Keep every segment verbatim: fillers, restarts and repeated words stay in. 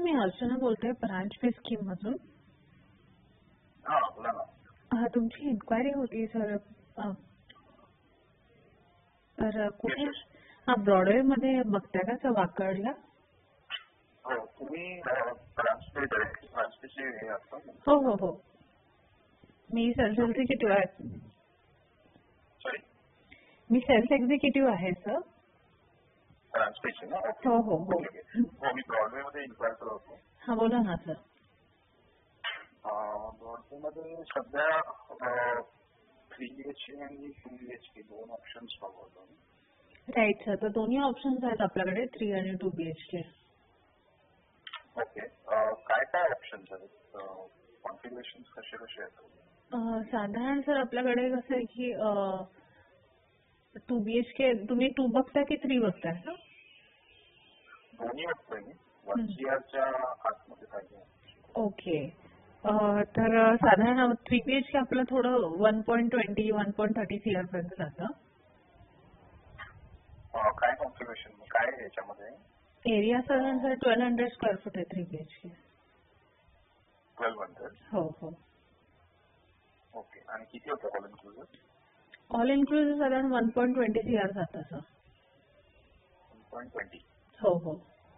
मी अर्चना बोलते ब्रांच पे स्कीम मधून. हा बोला ना. तुमची इन्क्वायरी होती सर. तर कुठे हा ब्रॉडवे मध्ये बघताय का सर वाकडला? हो तुम्ही ब्रांच पे ब्रांच पे हे असता. हो हो हो मी सेल्स एक्झिक्युटिव्ह आहे. सॉरी मी सेल्स एक्झिक्युटिव्ह आहे सर. ब्रांच पे ना. हो हो हो हो मी ब्रॉडवे मध्ये इन्क्वायर करत होतो. हा बोला ना सर. ब्रॉडवे मध्ये सध्या थ्री बी एच के आणि टू बी एच के दोन ऑप्शन्स बघतो. Right sir. तर दोन्ही ऑप्शन्स आहेत आपल्याकडे थ्री आणि two B H K. Okay काय काय ऑप्शन्स आहेत कॉन्फिगरेशन कसे कसे आहेत? साधारण सर आपल्याकडे कसं आहे की टू बी एच के तुम्ही टू बघताय की थ्री बघताय सर? दोन्ही बघतोय मी. वन सी आरच्या आतमध्ये पाहिजे. ओके तर साधारण थ्री बी एच के आपलं थोडं one point twenty one point thirty C R पर्यंत जातं. काय कॉन्फिगरेशन काय आहे याच्यामध्ये? एरिया साधारण sir twelve hundred square foot आहे three B H K. Twelve hundred हो हो. ओके आणि किती होतं ऑल इन्क्लुझिव्ह? ऑल इन्क्लुझिव्ह साधारण one point twenty C R जातं सर. One point twenty. हो हो.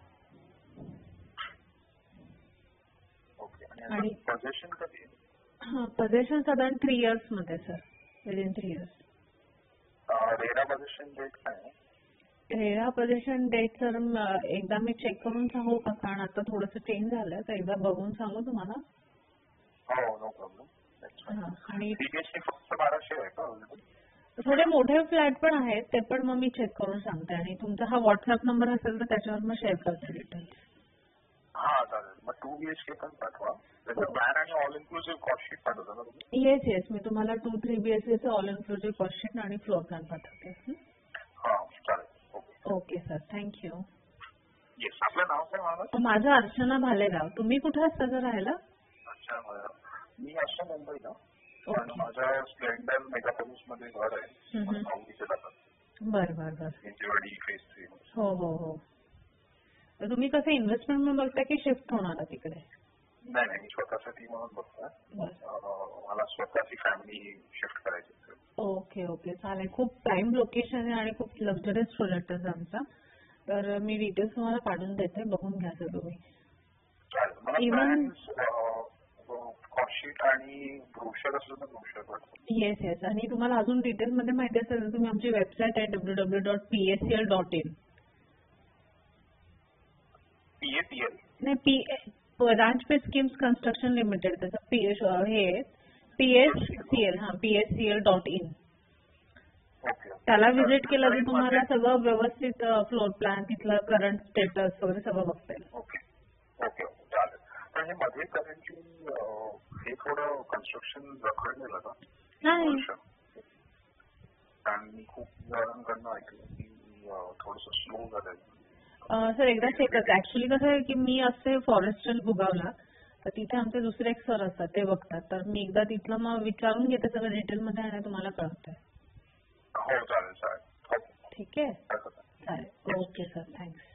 ओके आणि पोझिशन कधी? हां पोझिशन साधारण थ्री इयर्स मध्ये sir. Within three years. RERA position date काय आहे? रेरा पोझिशन डेट सर एकदा मी चेक करून सांगू का? कारण आता थोडंसं चेंज झालं तर एकदा बघून सांगू तुम्हाला. हो नो प्रॉब्लेम. आणि फक्त बाराशे आहे का? थोडे मोठे फ्लॅट पण आहेत ते पण मग मी चेक करून सांगते. आणि तुमचा हा व्हॉट्सअप नंबर असेल तर त्याच्यावर मग शेअर करते डिटेल्स. हा चालेल. मग टू बी एच के पण पाठवा. प्लॅन आणि ऑल इन्क्लुझिव्ह कॉस्ट शीट पाठवता ना तुम्ही? येस येस मी तुम्हाला टू थ्री बी एच केचं ऑल इन्क्लुझिव्ह कॉस्ट शीट आणि फ्लोर प्लॅन पाठवते. हा चालेल. Okay sir thank you. येस आपलं नाव काय म्हणाल? माझं अर्चना भालेराव. तुम्ही कुठे असता सर राहायला? अच्छा मी असतो मुंबईला पण माझ्या स्प्लेंडर मेगापोलिस मध्ये घर आहे. बरं बरं बरं. Hinjawadi phase three. हो हो हो. तुम्ही कसं इन्व्हेस्टमेंट म्हणून बघता की शिफ्ट होणार तिकडे? नाही नाही मी स्वतःसाठी म्हणून बघतोय. मला स्वतःची फॅमिली शिफ्ट करायची. ओके ओके चालेल. खूप प्राईम लोकेशन आहे आणि खूप लक्झरियस प्रोजेक्ट आहे आमचा. तर मी डिटेल्स तुम्हाला पाठवून देते बघून घ्या सर तुम्ही. इव्हन कॉस्टशीट आणि ब्रोशर असलं तर ब्रोशर पाठवा. Yes yes. आणि तुम्हाला अजून डिटेल मध्ये माहिती असेल तर तुम्ही आमची वेबसाईट आहे W W dot P S C L dot in. P A P L नाही P branch pay schemes construction limited त्याचं पी एस हे पी एस सी एल हा P S C L dot in. त्याला visit केलं की तुम्हाला सगळं व्यवस्थित फ्लोर प्लॅन तिथलं करंट स्टेटस वगैरे सगळं बघता येईल. ओके ओके चालेल. पण हे मध्ये करंटली हे थोडं कन्स्ट्रक्शन रखडलेलं का? नाही कारण मी खूप जणांकडनं ऐकलं की थोडंसं स्लो झालंय. सर एकदा चेक करते. ऍक्च्युली कसं आहे की मी असते फॉरेस्टल भुगावला तर तिथे आमचे दुसरे एक सर असतात ते बघतात. तर मी एकदा तिथलं मग विचारून घेते सगळं डिटेलमध्ये आणि तुम्हाला कळवते. हो चालेल चालेल. ठीक आहे चालेल. Okay sir thanks.